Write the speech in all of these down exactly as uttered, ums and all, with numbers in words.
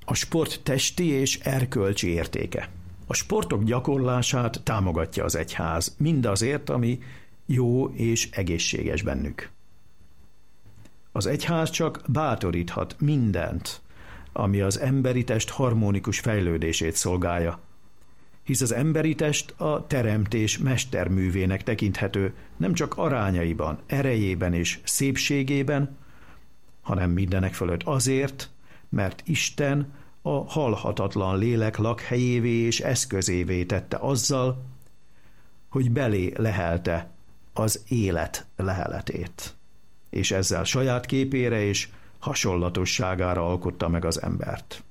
A sport testi és erkölcsi értéke. A sportok gyakorlását támogatja az egyház, mindazért, ami jó és egészséges bennük. Az egyház csak bátoríthat mindent, ami az emberi test harmonikus fejlődését szolgálja, hisz az emberi test a teremtés mesterművének tekinthető nem csak arányaiban, erejében és szépségében, hanem mindenek fölött azért, mert Isten a halhatatlan lélek lakhelyévé és eszközévé tette azzal, hogy belé lehelte az élet leheletét, és ezzel saját képére és hasonlatosságára alkotta meg az embert.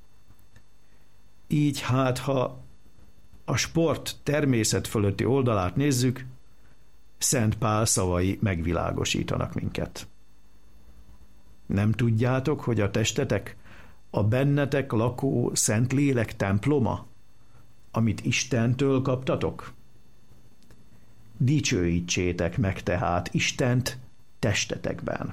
Így hát, ha a sport természet fölötti oldalát nézzük, Szent Pál szavai megvilágosítanak minket. Nem tudjátok, hogy a testetek a bennetek lakó Szentlélek temploma, amit Istentől kaptatok? Dicsőítsétek meg tehát Istent testetekben.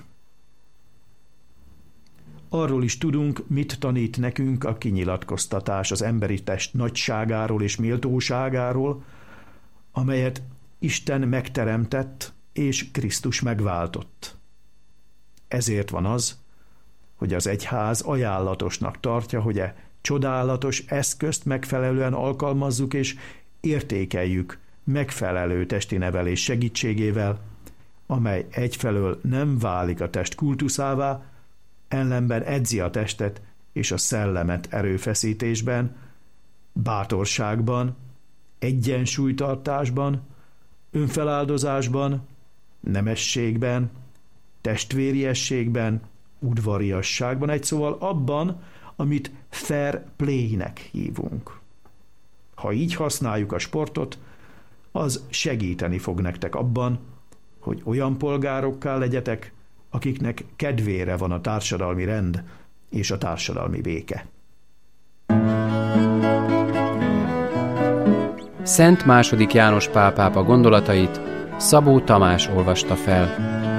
Arról is tudunk, mit tanít nekünk a kinyilatkoztatás az emberi test nagyságáról és méltóságáról, amelyet Isten megteremtett és Krisztus megváltott. Ezért van az, hogy az egyház ajánlatosnak tartja, hogy e csodálatos eszközt megfelelően alkalmazzuk és értékeljük megfelelő testi nevelés segítségével, amely egyfelől nem válik a test kultuszává, ellenben edzi a testet és a szellemet erőfeszítésben, bátorságban, egyensúlytartásban, önfeláldozásban, nemességben, testvériességben, udvariasságban, egy szóval abban, amit fair play-nek hívunk. Ha így használjuk a sportot, az segíteni fog nektek abban, hogy olyan polgárokká legyetek, akiknek kedvére van a társadalmi rend és a társadalmi béke. Szent második János Pál pápa gondolatait Szabó Tamás olvasta fel.